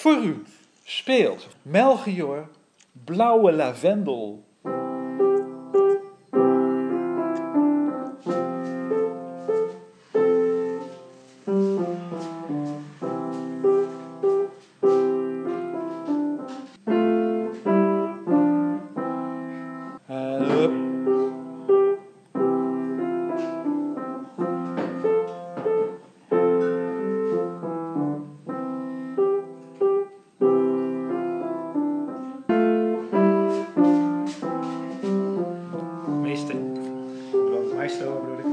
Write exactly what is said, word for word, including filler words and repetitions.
Voor u speelt Melchior Blauwe Lavendel. Maestro bedoel ik.